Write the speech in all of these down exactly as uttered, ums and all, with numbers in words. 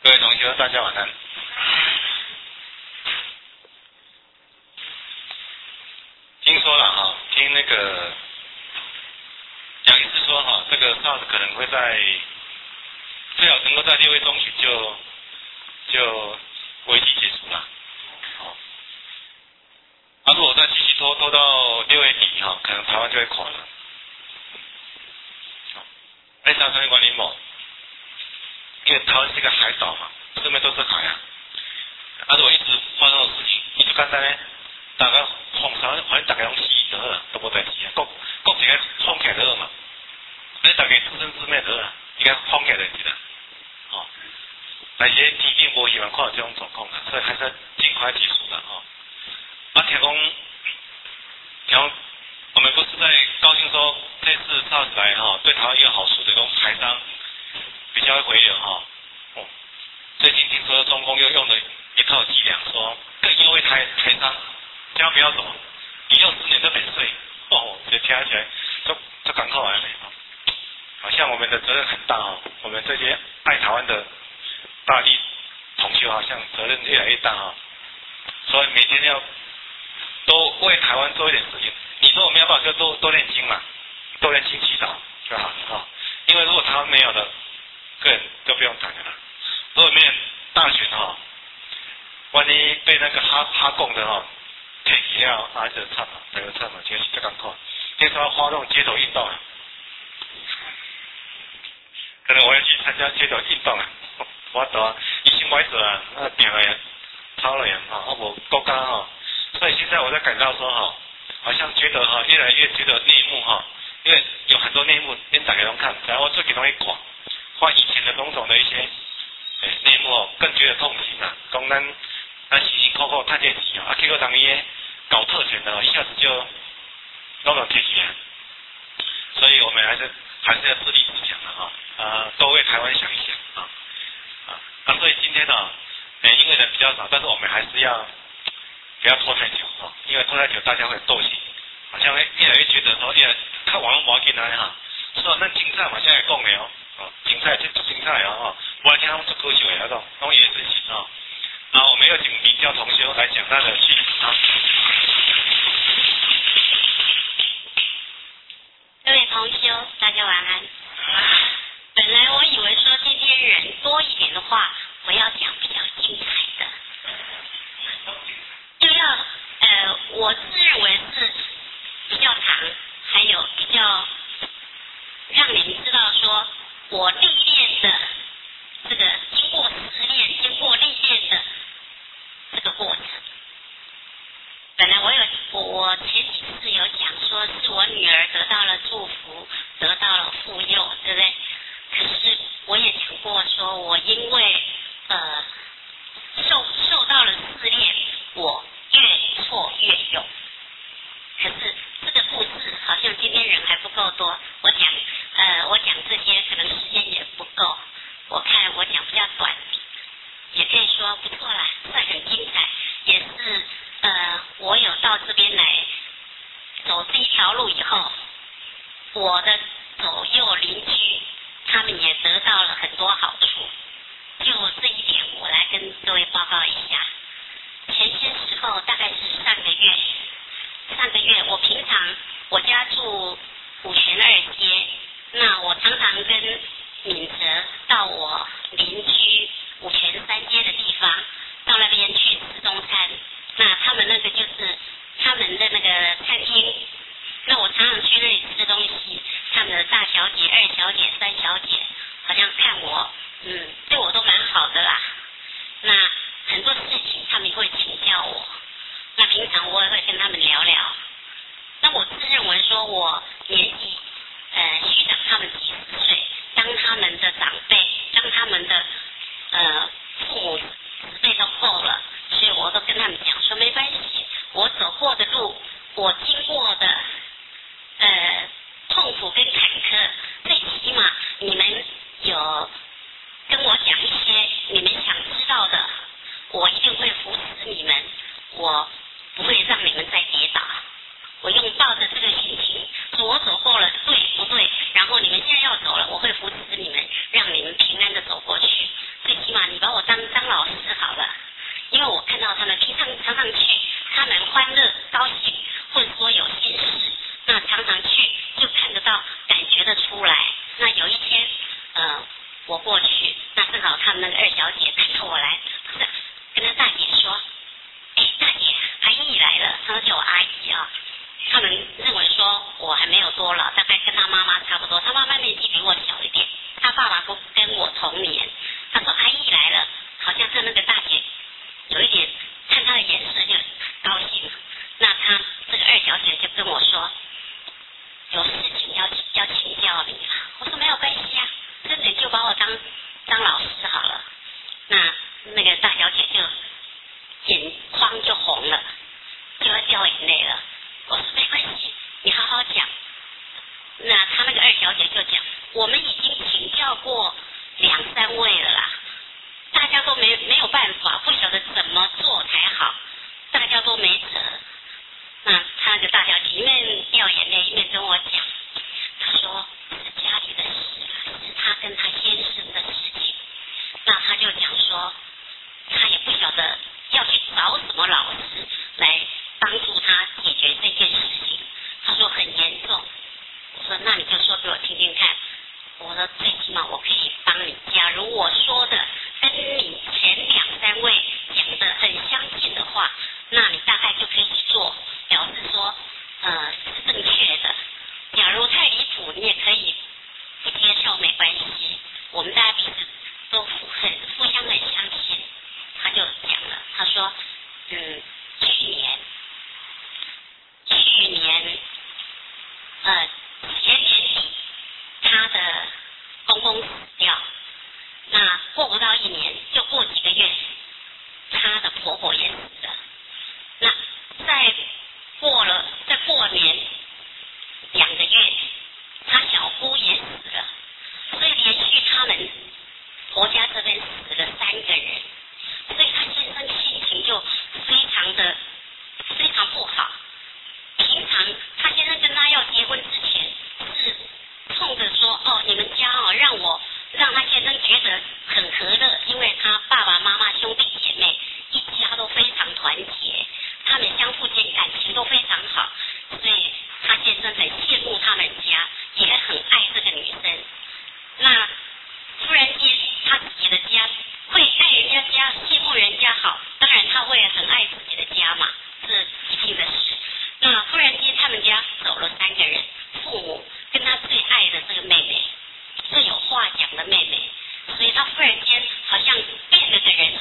各位同学，大家晚安。听说了哈，听那个杨医师说哈，这个 SARS 可能会在最好能够在六月中旬就就危机结束了。哦，啊，如果再继续拖拖到六月底哈，可能台湾就会垮了。好，哎，大家注意关心不？因为台湾是一个海岛嘛，四面都是海啊。啊，如果一直发生的事情，伊就简单咧，大家风沙，反正大家拢死就好了，都无代志啊。国国一个封起来就好嘛，你大家自生自灭就好啦，应该封起来就是啦。哦，但是天气无希望看到这种状况啦，所以还是尽快结束啦。哦，啊，听讲，听讲，我们不是在高兴说这次 SARS 来哈，对台湾有好处的，种台商比较会回流哈。哦，最近听说中共又用了一套伎俩，说更优惠台台商，千万不要走，你用十年就免税。哦，这听起来就就赶快来了。好像我们的责任很大哦，我们这些爱台湾的大力同学好像责任越来越大哈，所以每天要都为台湾做一点事情。你说我们要不要就多多念经嘛，多念经祈祷就好啊。因为如果台湾没有的，个人就不用谈了。如果没有大选哈，万一被那个哈哈共的哈退起了，啊就惨了，这个惨了，就是这样看。听说要发动街头运动啊，可能我要去参加街头运动啊，我懂啊，已经买者啊，那点了人，超了人啊，啊我够干哈，所以现在我在感到说哈，好像觉得哈越来越觉得内幕哈，因为有很多内幕，连大家都看，然后自己容易广，把以前的种种的一些诶内幕哦，更觉得痛心啊，讲咱咱辛辛苦苦赚这钱啊，结果当伊搞特权的，一下子就弄到贴钱，所以我们还是还是要自立自强的哈，啊，多为台湾想一想啊啊，啊，所以今天呢，诶，因为人比较少，但是我们还是要不要拖太久啊，因为拖太久大家会斗心，好像会越来越觉得说，越来看网络无进来哈，所以咱精彩嘛，现在讲的哦，哦，精彩这精彩哦哈，我来听他们做科学的那种，拢也是行啊。啊，我们有请明教同修来讲他的戏啊。 各位同修，大家晚安。本来我以为说今天人多一点的话，我要讲比较精彩的，就要呃，我自认为是比较长，还有比较让你们知道说我历练的这个经过实练、经过历练的这个过程。本来我有我我前几次有讲说是我女儿得到了祝福，得到了妇幼，对不对？可是我也讲过说，我因为呃受受到了试炼，我越挫越勇。可是这个故事好像今天人还不够多，我讲呃我讲这些可能时间也不够，我看我讲比较短，也可以说不错啦，算很精彩，也是呃我有到这边来走这一条路以后，我的左右邻居他们也得到了很多好处，就这一点我来跟各位报告一下。前些时候大概是上个月上个月我平常我家住五泉二街，那我常常跟敏哲到我邻居五泉三街的地方，到那边去吃中餐。那他们那个就是他们的那个餐厅，那我常常去那里吃东西，他们的大小姐、二小姐、三小姐好像看我，嗯，对我都蛮好的啦。那很多事情他们会请教我，那平常我也会跟他们聊聊。那我自认为说我好他们那个二小姐看到我来，不是跟那大姐说，哎，大姐，阿姨来了，她说叫我阿姨啊。他们认为说我还没有多老，大概跟他妈妈差不多，他妈妈年纪比我小一点，他爸爸不跟我同年。他说阿姨来了，好像看那个大姐有一点看她的颜色就高兴。那他这个二小姐就跟我说，有事情要要请教你啊。我说没有关系啊，真的就把我当当老师好了。那那个大小姐就眼眶就红了，就要掉眼泪了。我说没关系，你好好讲。那他那个二小姐就讲，我们已经请教过两三位了啦，大家都没没有办法，不晓得怎么做才好，大家都没辙。那他那个大小姐一面掉眼泪一面跟我讲，他说是家里的事啊，是他跟他先生的事情。那他就讲说，他也不晓得要去找什么老师来帮助他解决这件事情。他说很严重。我说那你就说给我听听看。我说最起码我可以帮你。假如我说的跟你前两三位讲的很相近的话，那你大概就可以去做，表示说呃是正确的。假如太离谱，你也可以不接受，没关系。我们大家彼此都很互相很相信。他就讲了，他说嗯去年去年呃前年底他的公公死掉，那过不到一年，就过几个月，他的婆婆也死了。那再过了再过年两个月，他小姑也死了，所以连续他们婆家这边死了三个人，所以他先生心情就非常的非常不好。平常他先生跟他要结婚之前是冲着说，哦，你们家哦，让我让他先生觉得很和乐，因为他爸爸妈妈兄弟姐妹一家都非常团结，他们相互间感情都非常好，所以他先生很羡慕他们家，也很爱这个女生。那突然间他自己的家会爱人家家，羡慕人家好，当然他会很爱自己的家嘛，这一定的事。那突然间他们家走了三个人，父母跟他最爱的这个妹妹，最有话讲的妹妹，所以他忽然间好像变了个人，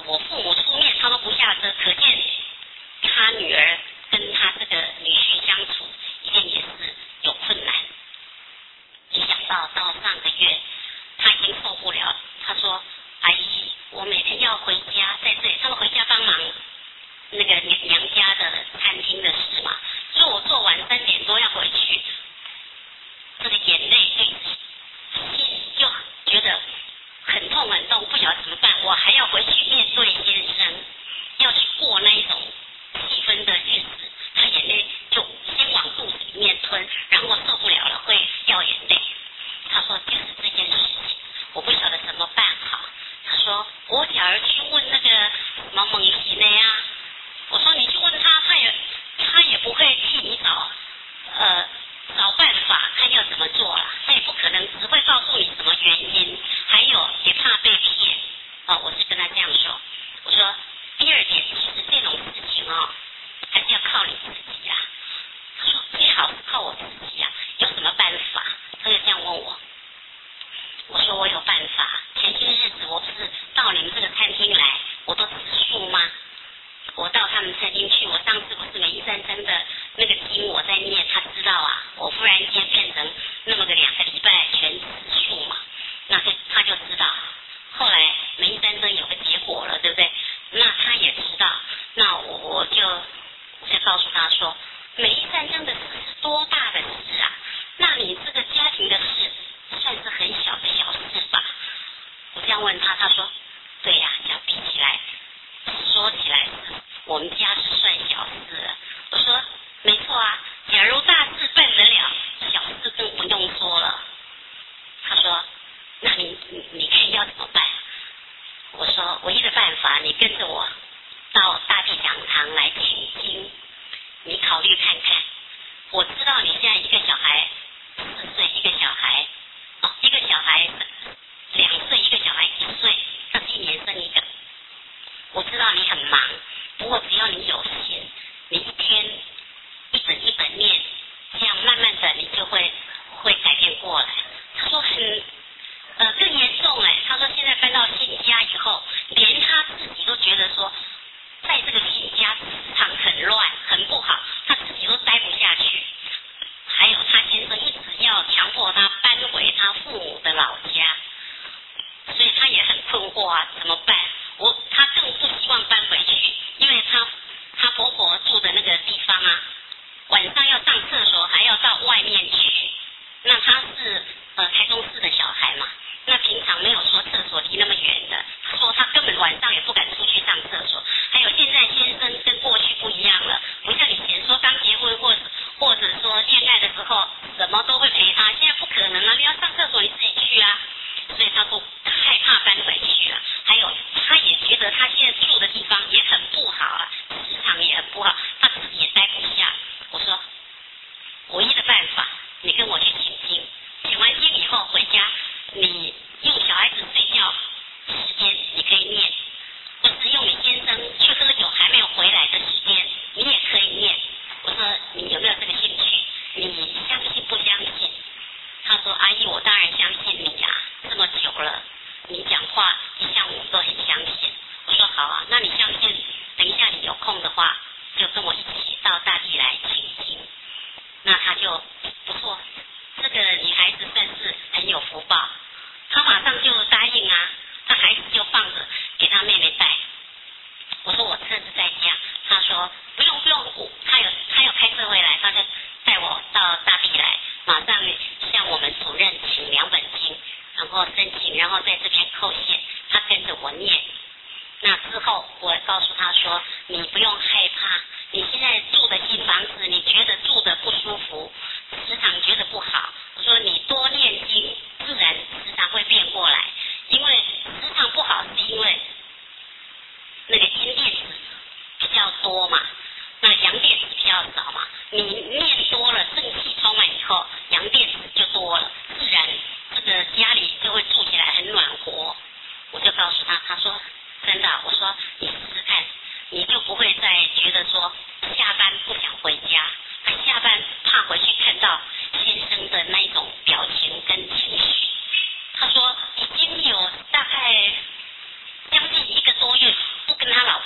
我父母出面他都不下车，可见他女儿跟他这个女婿相处一定也是有困难。没想到到上个月他已经受不了，他说阿姨，我每天要回家，在这里他们回家帮忙那个娘家的餐厅的事嘛，所以我做完三点多要回去，这个眼泪对心就觉得很痛很痛，不晓得怎么办，我还要回去面对先生，要去过那一种气氛的日子，他眼泪就先往肚子里面吞，然后受不了了会掉眼泪。他说就是这件事情，我不晓得怎么办好。他说我假如去问那个什么猛禽的呀，我说你去问他，他也他也不会替你找呃找办法，看要怎么做啦，他也不可能只会告诉你什么原因，还有也怕被骗哦，我是跟他这样说。我说第二点，其实这种事情哦，还是要靠你自己啊。他说最好是靠我自己啊，有什么办法？他就这样问我。我说我有办法，前些日子我不是到你们这个餐厅来，我都吃素吗？我到他们餐厅去，我上次不是每一三三的那个经我在念，他知道啊，我忽然间变成那么个两个礼拜全吃素嘛，那就他就知道。后来每一三三有个结果了，对不对？那他也知道，那我我就我就告诉他说，每一三三的事是多大的事啊？那你这个家庭的事算是很小的小事吧？我这样问他，他说对呀、啊，讲比起来，说起来是我们家是算小事了。我说没错啊，假如大事办得了，小事更不用说了。他说那你你你看要怎么办？我说唯一的办法，你跟着我到大地讲堂来请经，你考虑看看。我知道你现在一个小孩四岁，一个小孩哦，一个小孩两岁，一个小孩一岁，他是一年生一个。我知道你很忙，不过只要你有心，你一天一本一本念，这样慢慢的你就会会改变过来。他说很呃更严重哎，他说现在搬到新家以后，连他自己都觉得说，在这个新家磁场很乱很不好，他自己都待不下去。还有他先生一直要强迫他搬回他父母的老家，所以他也很困惑啊，怎么办？我他更不希望搬回去，因为他他婆婆住的那个地方啊，晚上要上厕所还要到外面去。那他是呃台中市的小孩嘛，那平常没有说厕所离那么远的，他说他根本晚上也不敢出去上厕所。还有现在先生跟过去不一样了，不像以前说刚结婚或者或者说恋爱的时候什么都会陪他，现在不可能了，你要上厕所你自己去啊。所以他不他害怕搬回去了。还有他也觉得他现在住的地方也很不好啊，磁场也很不好，他自己也待不下。我说唯一的办法，你跟我去请经，请完经以后回家，你用小孩子睡觉时间你可以念，或是用你先生去喝酒还没有回来的时间你也可以念。我说你有没有这个兴趣？你相信不相信？他说阿姨，我当然相信你啊，这么久了，你讲话一向我都很相信。我说好啊，那你相信，等一下你有空的话，就跟我一起到大地来请经。那他就不错，这个女孩子算是很有福报，他马上就答应啊，他孩子就放着给他妹妹带。我说我车子在家，他说不用不用，他有他有开车回来，他就带我到大地来，马上向我们主任请两本经，然后申请，然后在这边扣线，他跟着我念。那之后我告诉他说，你不用害怕，你现在住的新房子，你觉得住的不舒服，磁场觉得不好，我说你多念经，自然磁场会变过来。因为磁场不好是因为那个阴电子比较多嘛，那阳电子比较少嘛，你念多了，正气充满以后，阳电子就多了，自然这个家里就会住起来很暖和。我就告诉他，他说真的，我说你试试看，你就不会再觉得说下班不想回家，还下班怕回去看到先生的那种表情跟情绪。他说已经有大概将近一个多月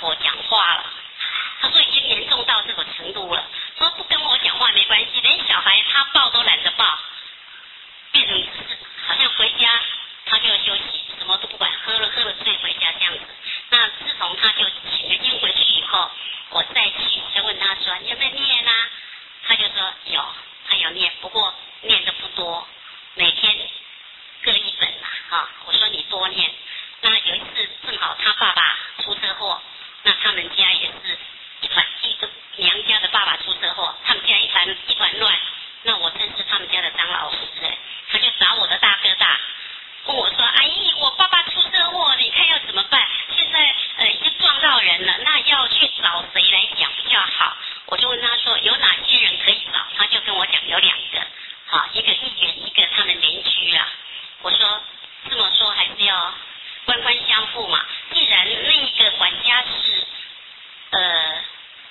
婆讲话了。他说已经严重到这个程度了，说不跟我讲话没关系，连小孩他抱都懒得抱，变成是好像回家他就休息，什么都不管，喝了喝了醉回家这样子。那自从他就请了经回去以后，我再去就问他说你有没有念啊？他就说有，他有念，不过念的不多，每天各一本啦、啊。啊，我说你多念。那有一次正好他爸爸出车祸，那他们家也是一团一个娘家的爸爸出车祸，他们家一团一团乱。那我真是他们家的张老师哎，他就找我的大哥大，问我说：“阿姨，我爸爸出车祸，你看要怎么办？现在呃已经撞到人了，那要去找谁来讲比较好？”我就问他说：“有哪些人可以找？”他就跟我讲有两个，好，一个议员，一个他们邻居啊。我说这么说还是要官官相护嘛。既然那一个管家是呃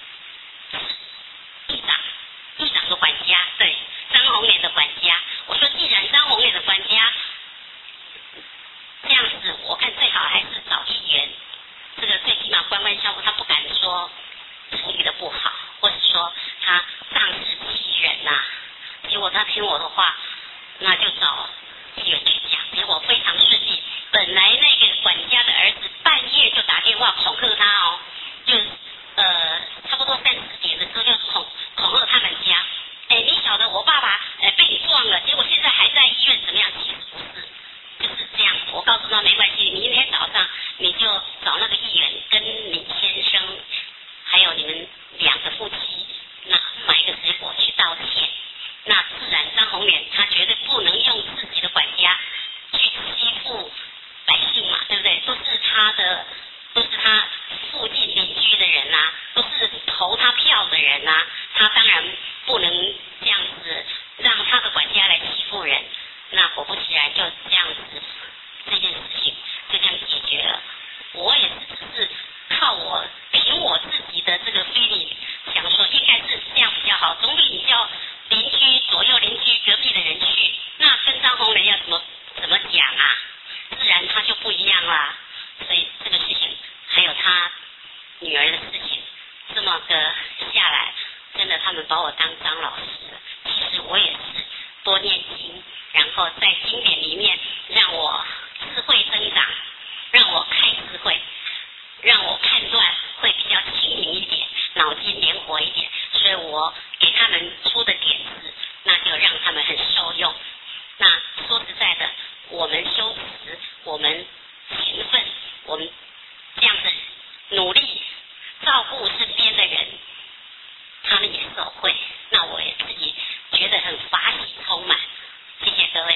议长，议长的管家，对，张红莲的管家。我说既然张红莲的管家这样子，我看最好还是找议员，这个最起码官官相护，他不敢说处理的不好，或者说他仗势欺人呐、啊。结果他听我的话，那就找议员去讲，结果非常顺利。本来那个管家的儿子半夜就打电话恐吓他哦，就呃差不多三四点的时候就恐恐吓他们家，哎，你晓得我爸爸呃被你撞了，结果现在还在医院怎么样？其实不是，就是这样。我告诉他没关系，明天早上你就找那个议员跟你先生，还有你们两个夫妻，那买一个水果去道歉。那自然张红莲他绝对不能用自己的管家去欺负百姓嘛，对不对？都是他的，都是他附近邻居的人啊，都是投他票的人啊，他当然不能这样子让他的管家来欺负人。那果不其然就这样子，这件事情就这样解决了。我也是只是靠我凭我自己的这个 feeling 想说应该是这样比较好，总比你叫邻居左右邻居隔壁的人去，那跟张红莲要怎么怎么讲啊？自然他就不一样啦。所以这个事情还有他女儿的事情，这么个下来，真的他们把我当张老师了。其实我也是多念经，然后在经典里面让我智慧增长，让我开智慧，让我判断会比较轻盈一点，脑筋灵活一点。所以我给他们出的点子，那就让他们很受用。那说实在的，我们修持，我们勤奋，我们这样子努力照顾身边的人，他们也受惠。那我也自己觉得很法喜充满。谢谢各位。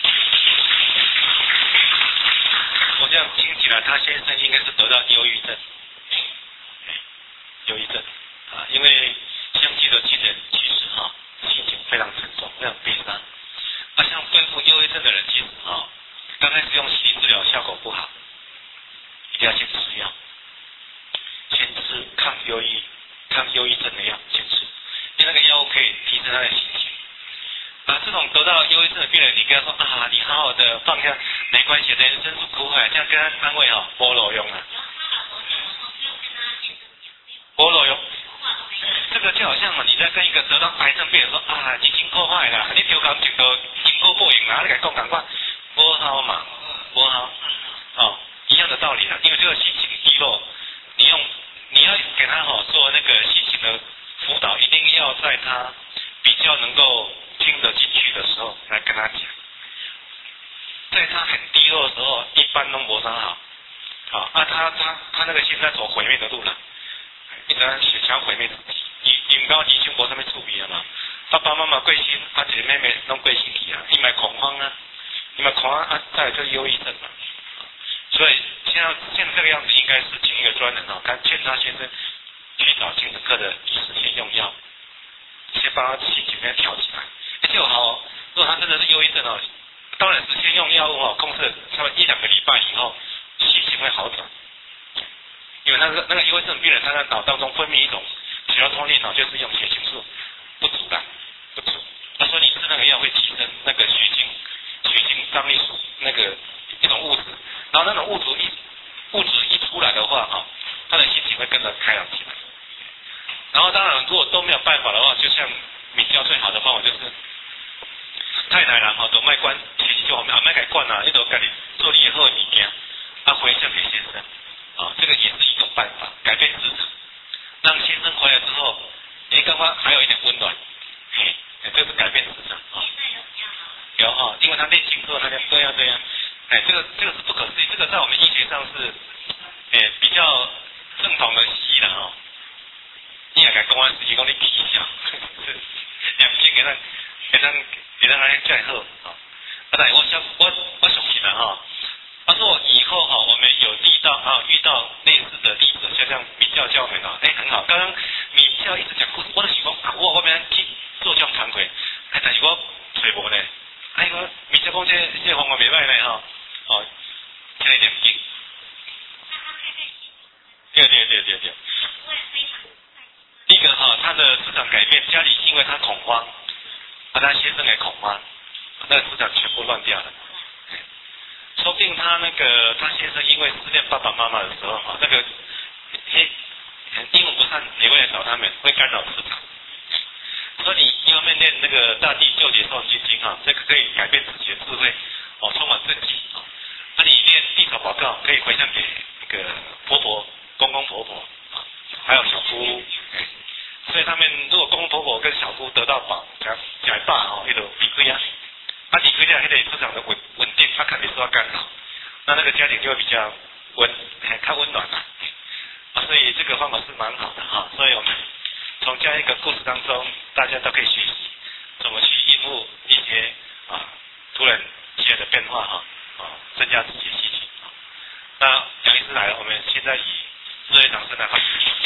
我这样听起来，他先生应该是得到忧郁症。忧郁症啊，因为相继的亲人其实哈、啊，心情非常沉重，非常悲伤。啊，像对付忧郁症的人，其实啊，刚开始用西医治疗效果不好，一定要先吃药，先吃抗忧郁、抗忧郁症的药，先吃，因为那个药物可以提升他的心情。啊，这种得到忧郁症的病人，你跟他说啊，你好好的放下，没关系，人生是苦海，这样跟他安慰哈、哦，没路用啊。没路用。这个就好像嘛，你在跟一个得到癌症病人说啊，你经过坏啦，你抽感情都经过报应啦，你来讲赶快，不好嘛，不好，哦，一样的道理啦。因为这个心情低落，你用你要给他好、哦、做那个心情的辅导，一定要在他比较能够听得进去的时候来跟他讲。在他很低落的时候，一般都没啥好，好啊，他他他那个心在走毁灭的路了，一直在想毁灭自己。因因高级生活上面处理了嘛，爸爸妈妈贵心，啊姐妹妹拢贵心体啊，因为恐慌啊，因为恐慌啊，再来就是忧郁症嘛。所以现在现在这个样子，应该是请一个专人哦，看劝他先生去找精神科的医师先用药，先帮他心情先调起来。而且好、哦，如果他真的是忧郁症哦，当然是先用药物哦，控制差不多一两个礼拜以后，心情会好转。因为那个那个忧郁症病人，他在脑当中分泌一种血流通力脑就是用血清素不足的，不足。他说你吃那个药会提升那个血清血清张力素那个一种物质，然后那种物质一物质一出来的话哈、哦，他的心情会开朗起来。然后当然如果都没有办法的话，就像米教最好的方法就是太太啦，吼，都卖管，其实就我们阿卖改管啊，你都家己做你以后的物件，啊回向给先生，啊，这个也是一种办法，改变磁场，让先生回来之后，你刚刚还有一点温暖，嘿，这是改变磁场啊。有哈，因为他练星座，他就对呀对呀，哎，这个这个是不可思议，这个在我们医学上是，哎，比较正统的西了哦。你也该公安司机讲你气象，念经给咱给咱给咱来最好啊。啊，但我想我我相信了哈。他说以后哈，我们有遇到啊遇到类似的例子，就像米教教我们啊，哎很好。刚刚米教一直讲故事，我都喜欢啊，我我们去做这种惭愧，哎，但是我揣无呢。哎，我米教讲这这方法袂歹呢哈，哦，听一点经。对对对对对。第一个哈，他的市场改变，家里因为他恐慌，啊，他先生也恐慌，那个市场全部乱掉了。说不定他那个他先生因为思念爸爸妈妈的时候哈，那个嘿英文不善也会来找他们，会干扰市场。所以你一方面练那个大地救劫受心经哈，这个可以改变自己的智慧哦，充满正气啊。那你练地草祷告，可以回向给那个婆婆、公公婆婆啊，还有小姑。所以他们如果公公婆婆跟小姑得到宝，加加大哦，那个离开啊，啊离开掉，那个市场的稳稳定，他肯定受到干扰，那那个家庭就会比较温，太温暖了。啊，所以这个方法是蛮好的哈。所以我们从这样一个故事当中，大家都可以学习怎么去应付一些啊突然之间的变化哈，啊增加自己的心情。那杨医师来了，我们现在以热烈掌声来欢迎。